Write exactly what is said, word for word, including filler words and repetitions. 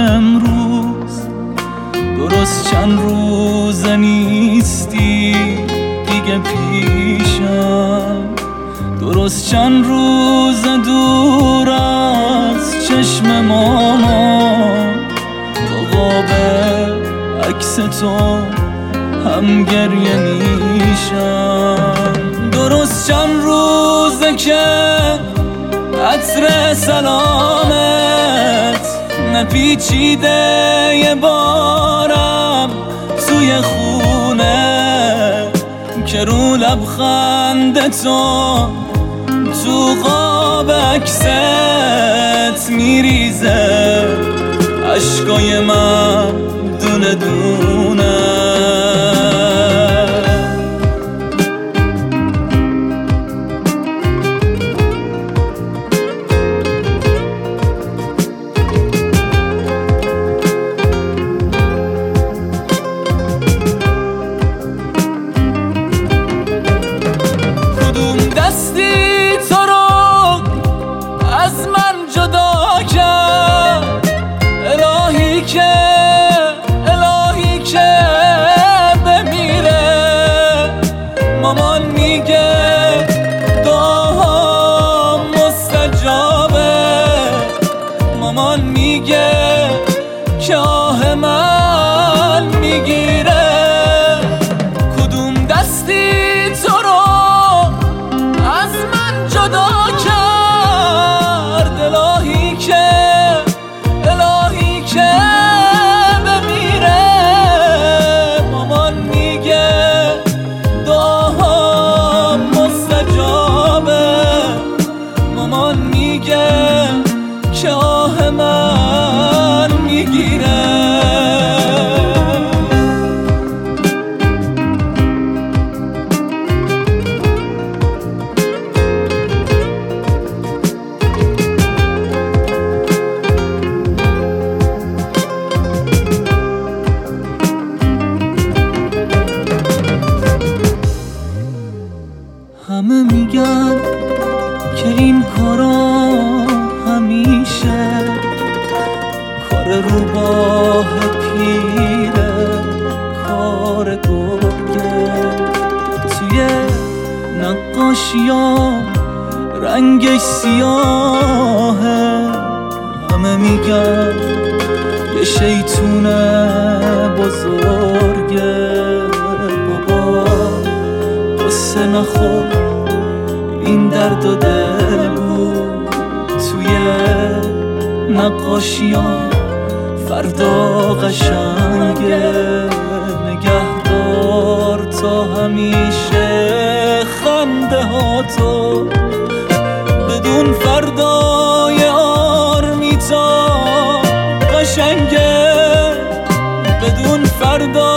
امروز درست چند روز نیستی دیگه پیشم، درست چند روز دور از چشم مامان، تو قاب عکس تو هم گریه میشم. درست چند روزه که عطر سلامت نپیچیده یه بارم توی خونه، که رو لبخند تو تو قاب عکست میریزه عشقای من دونه دونه. دستی تو رو از من جدا کرد، الهی که الهی که بمیره. مامان میگه دعاها مستجابه، مامان میگه که آه من میگیره. کدوم دستی تو رو جدا کرد، الهی که الهی که بمیره. مامان میگه دعاها مستجابه، مامان میگه که آه من میگیره. همه میگن که این کارا همیشه کار روباه پیره، کار گرگه. توی نقاشی‌ها رنگش سیاهه، همه میگن یه شیطونه بزرگه. بابا قصه نخور، این درد و دل بود توی نقاشی‌ها، فردا قشنگه. نگهدار تا همیشه خنده ها تو، بدون فردای آرمیتا قشنگه، بدون فردا